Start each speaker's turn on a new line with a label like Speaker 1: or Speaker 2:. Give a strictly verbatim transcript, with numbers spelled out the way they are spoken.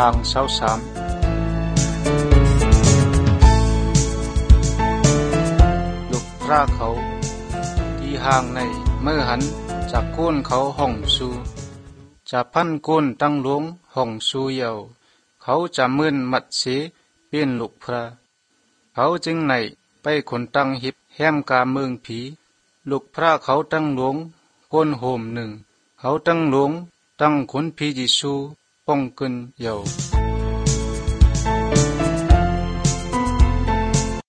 Speaker 1: างเศร้าสามลูกพระเขาที่ห่างในเมื่อหันจากก้นเขาห้องสูจะพันก้นตั้งหลวงห้องสูเยาเขาจะมื่นมัดเสเป็นลูกพระเขาจึงไหนไปคนตั้งหิบแหมกาเมืองผีลูกพระเขาตั้งหลวงก้นโหมหนึ่งเขาตั้งหลวงตั้งคนผียิสูป้องกันเยา